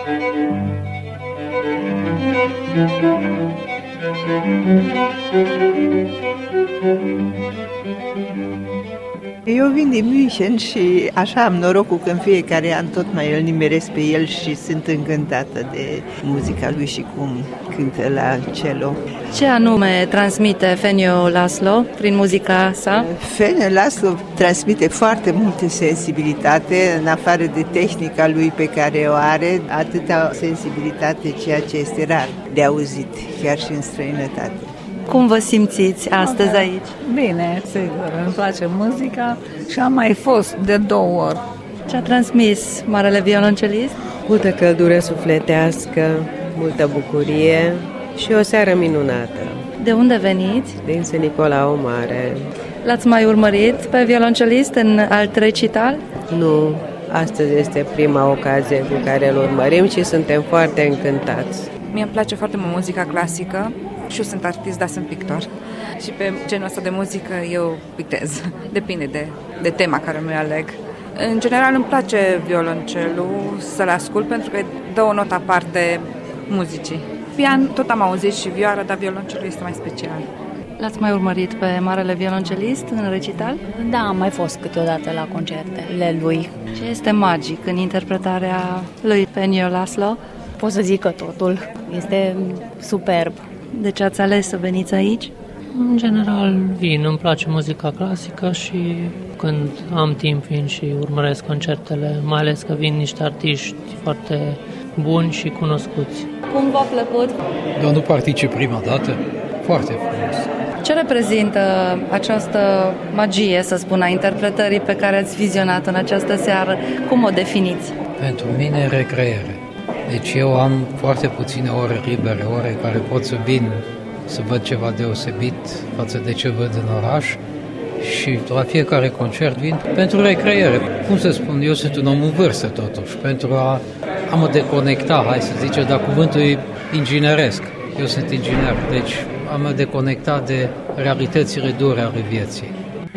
Eu vin din München și așa am norocul că în fiecare an tot mai îl nimeresc pe el și sunt încântată de muzica lui și cum cântă la cello. Ce anume transmite Fenio László prin muzica sa? Fenio László transmite foarte multă sensibilitate, în afară de tehnica lui pe care o are, atâta sensibilitate, ceea ce este rar de auzit, chiar și în străinătate. Cum vă simțiți astăzi aici? Bine, sigur, îmi place muzica și am mai fost de 2 ori. Ce a transmis marele violoncelist? Multă căldură sufletească, multă bucurie și o seară minunată. De unde veniți? Din St. Nicolau Mare. L-ați mai urmărit pe violoncelist în alt recital? Nu, astăzi este prima ocazie cu care îl urmărim și suntem foarte încântați. Mie îmi place foarte mult muzica clasică și eu sunt artist, dar sunt pictor. Și pe genul ăsta de muzică eu pictez. Depinde de tema care mi-o aleg. În general îmi place violoncelul să-l ascult pentru că dă o notă aparte muzicii. Pian tot am auzit și vioară, dar violoncelul este mai special. L-ați mai urmărit pe marele violoncelist în recital? Da, am mai fost câteodată la concertele lui. Ce este magic în interpretarea lui Fenio László? Pot să zic că totul este superb. De ce ați ales să veniți aici? În general îmi place muzica clasică și când am timp vin și urmăresc concertele, mai ales că vin niște artiști foarte buni și cunoscuți. Cum v-a plăcut? Eu nu particip prima dată, foarte frumos. Ce reprezintă această magie, să spun, a interpretării pe care ați vizionat în această seară? Cum o definiți? Pentru mine recreere. Deci eu am foarte puține ore libere, ore care pot să vin să văd ceva deosebit față de ce văd în oraș și la fiecare concert vin pentru recreere. Cum să spun, eu sunt un om în vârstă totuși, pentru a mă deconecta, hai să zicem, dar cuvântul e ingineresc. Eu sunt inginer, deci a mă deconecta de realitățile dure ale vieții.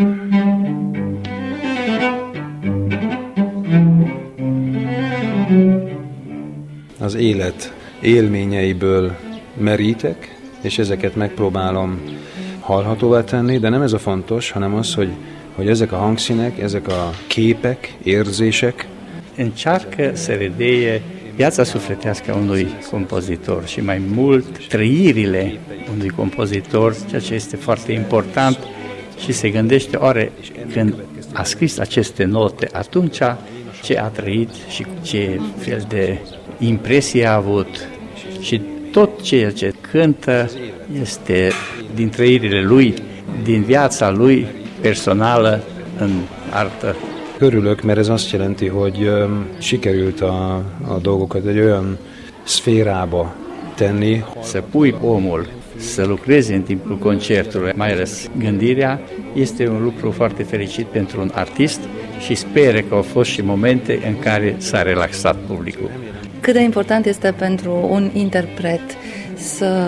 Az élet élményeiből merítek, és ezeket megpróbálom hallhatóvá tenni, de nem ez a fontos, hanem az, hogy ezek a hangszínek, ezek a képek, érzések încearcă să redee viața sufletească a unui compozitor și mai mult trăirile unui compozitor, ceea ce este foarte important și se gândește oare când a scris aceste note atunci ce a trăit și ce fel de impresie a avut și tot ceea ce cântă este din trăirile lui, din viața lui personală în artă. Örülök, mert ez azt jelenti, hogy sikerült a dolgokat egy olyan szférába tenni. Să pui omul să lucreze în timpul concertului, mai ales gândirea, este un lucru foarte fericit pentru un artist și sper că au fost și momente în care s-a relaxat publicul. Cât de important este pentru un interpret să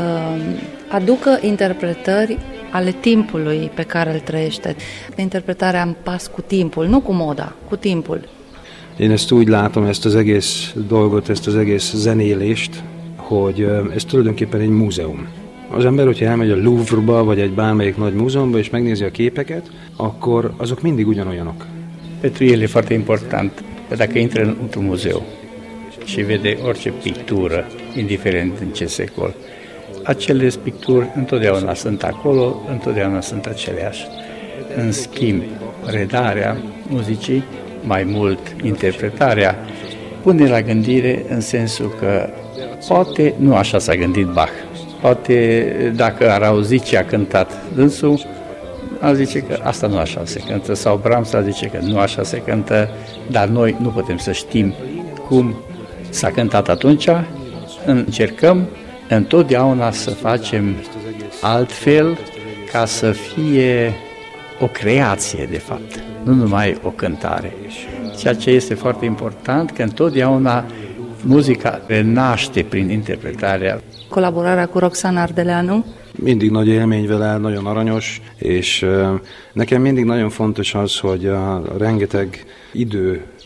aducă interpretări ale timpului pe care îl trăiește. Interpretarea în pas cu timpul, nu cu moda, cu timpul. Én ezt úgy látom, ezt az egész dolgot, ezt az egész zenélést, hogy ez tulajdonképpen egy múzeum. Az ember, hogyha elmegy a Louvre-ba, vagy egy bármelyik nagy múzeumba, és megnézi a képeket, akkor azok mindig ugyanolyanok. Pentru el e foarte important că dacă intră într-un muzeu și vede orice pictură, indiferent în ce secol, acele picturi întotdeauna sunt acolo, întotdeauna sunt aceleași. În schimb, redarea muzicii, mai mult interpretarea, pune la gândire în sensul că poate nu așa s-a gândit Bach. Poate dacă ar auzi ce a cântat dânsul, ar zice că asta nu așa se cântă, sau Brahms ar zice că nu așa se cântă, dar noi nu putem să știm cum s-a cântat atunci. Încercăm întotdeauna să facem altfel ca să fie o creație, de fapt, nu numai o cântare. Ceea ce este foarte important, că întotdeauna muzica renaște prin interpretarea. Colaborarea cu Roxana Ardeleanu? Mindig nagy élmény vele, nagyon aranyos, és nekem mindig nagyon fontos az, hogy a rengeteg idő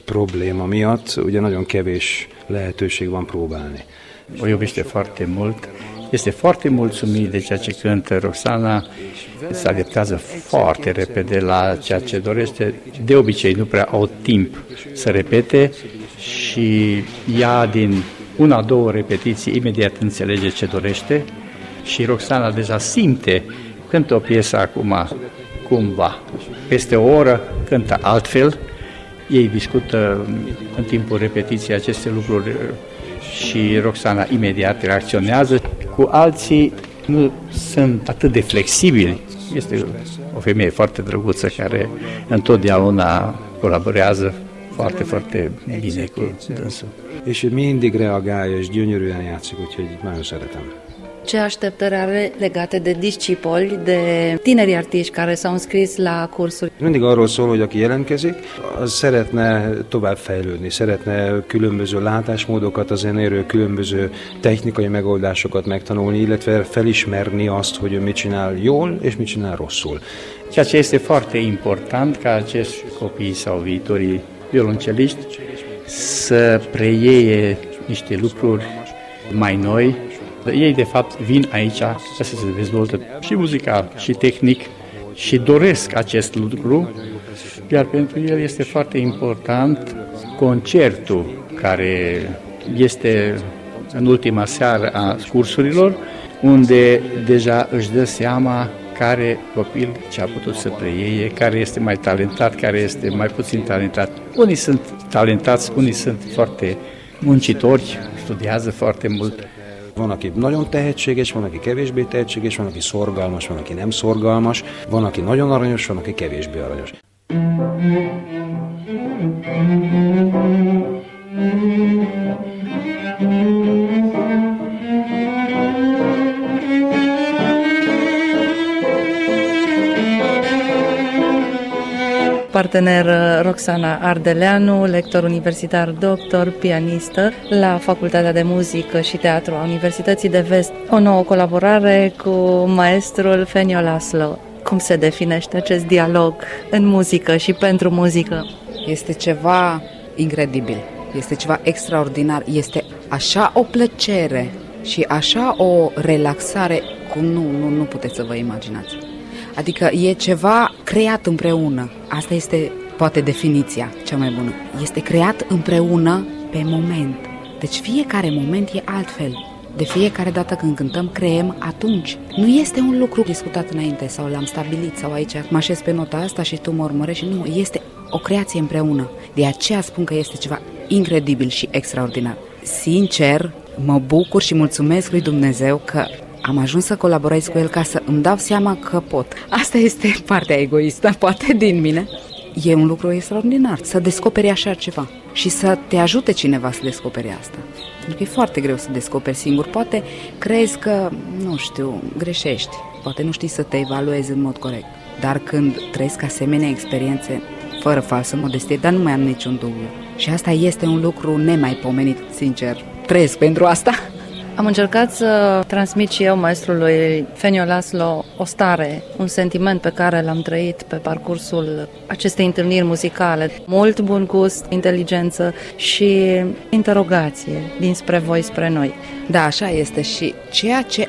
probléma miatt ugye nagyon kevés lehetőség van próbálni. O iubește foarte mult, este foarte mulțumit de ceea ce cântă Roxana, se adaptează foarte repede la ceea ce dorește. De obicei nu prea au timp să repete și ea din 1-2 repetiții imediat înțelege ce dorește și Roxana deja simte, cântă o piesă acum cumva. Peste o oră cântă altfel, ei discută în timpul repetiției aceste lucruri și Roxana imediat reacționează. Cu alții nu sunt atât de flexibili. Este o femeie foarte drăguță care întotdeauna colaborează foarte, foarte bine cu dânsul. És mindig reagálja, és gyönyörűen játszik, úgyhogy nagyon szeretem. Ce așteptări are legate de discipoli, de tineri artiști care s-au înscris la cursuri? Mindig arról szól, hogy aki jelentkezik, az szeretne tovább fejlődni, szeretne különböző látásmódokat a zenéről, különböző technikai megoldásokat megtanulni, illetve felismerni azt, hogy ő mit csinál jól és mit csinál rosszul. Ceea ce este foarte important ca acești copii sau viitorii violonceliști să preie niște lucruri mai noi. Ei, de fapt, vin aici ca să se dezvolte și muzical, și tehnic, și doresc acest lucru, iar pentru el este foarte important concertul care este în ultima seară a cursurilor, unde deja își dă seama care copil ce-a putut să preie, care este mai talentat, care este mai puțin talentat. Unii sunt talentați, unii sunt foarte muncitori, studiază foarte mult. Van, aki nagyon tehetséges, van, aki kevésbé tehetséges, van, aki szorgalmas, van, aki nem szorgalmas, van, aki nagyon aranyos, van, aki kevésbé aranyos. Partener Roxana Ardeleanu, lector universitar, doctor, pianistă la Facultatea de Muzică și Teatru a Universității de Vest. O nouă colaborare cu maestrul Fenio Laszlo. Cum se definește acest dialog în muzică și pentru muzică? Este ceva incredibil, este ceva extraordinar, este așa o plăcere și așa o relaxare cum nu puteți să vă imaginați. Adică e ceva creat împreună. Asta este, poate, definiția cea mai bună. Este creat împreună pe moment. Deci fiecare moment e altfel. De fiecare dată când cântăm, creăm atunci. Nu este un lucru discutat înainte sau l-am stabilit sau aici mă așez pe nota asta și tu mă urmărești. Nu, este o creație împreună. De aceea spun că este ceva incredibil și extraordinar. Sincer, mă bucur și mulțumesc lui Dumnezeu că am ajuns să colaborez cu el ca să îmi dau seama că pot. Asta este partea egoistă, poate, din mine. E un lucru extraordinar, să descoperi așa ceva și să te ajute cineva să descoperi asta. Pentru că e foarte greu să descoperi singur. Poate crezi că, nu știu, greșești, poate nu știi să te evaluezi în mod corect. Dar când trăiesc asemenea experiențe, fără falsă modestie, dar nu mai am niciun dubiu. Și asta este un lucru nemaipomenit, sincer. Trăiesc pentru asta. Am încercat să transmit și eu maestrului Fenio Laszlo o stare, un sentiment pe care l-am trăit pe parcursul acestei întâlniri muzicale. Mult bun gust, inteligență și interogație dinspre voi, spre noi. Da, așa este și ceea ce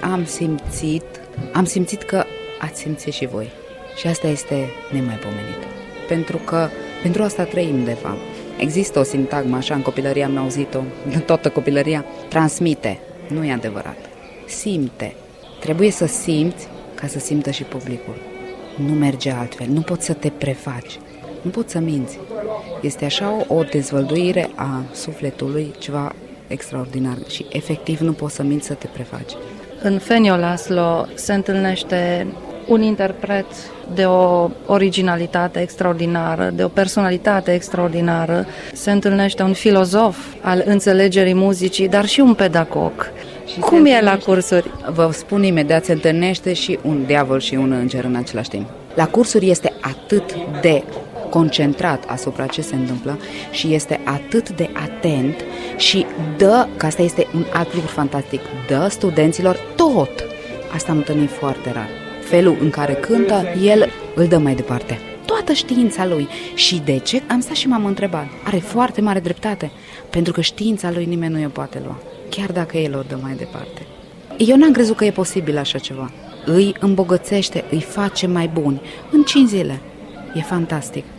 am simțit că ați simțit și voi. Și asta este nemaipomenit. Pentru că pentru asta trăim, de fapt. Există o sintagmă, așa, în copilărie am auzit-o, în toată copilăria, transmite. Nu e adevărat. Simte. Trebuie să simți ca să simtă și publicul. Nu merge altfel. Nu poți să te prefaci. Nu poți să minți. Este așa o dezvăluire a sufletului, ceva extraordinar. Și efectiv nu poți să minți, să te prefaci. În Fenio Laszlo se întâlnește un interpret de o originalitate extraordinară, de o personalitate extraordinară, se întâlnește un filozof al înțelegerii muzicii, dar și un pedagog. Și cum e la cursuri? Vă spun imediat, se întâlnește și un diavol și un înger în același timp. La cursuri este atât de concentrat asupra ce se întâmplă și este atât de atent și dă, că asta este un alt lucru fantastic, dă studenților Asta am întâlnit foarte rar. Felul în care cântă, el îl dă mai departe. toată știința lui. Și de ce? Am stat și m-am întrebat. Are foarte mare dreptate, pentru că știința lui nimeni nu o poate lua, chiar dacă el o dă mai departe. Eu n-am crezut că e posibil așa ceva. Îi îmbogățește, îi face mai buni în 5 zile. E fantastic.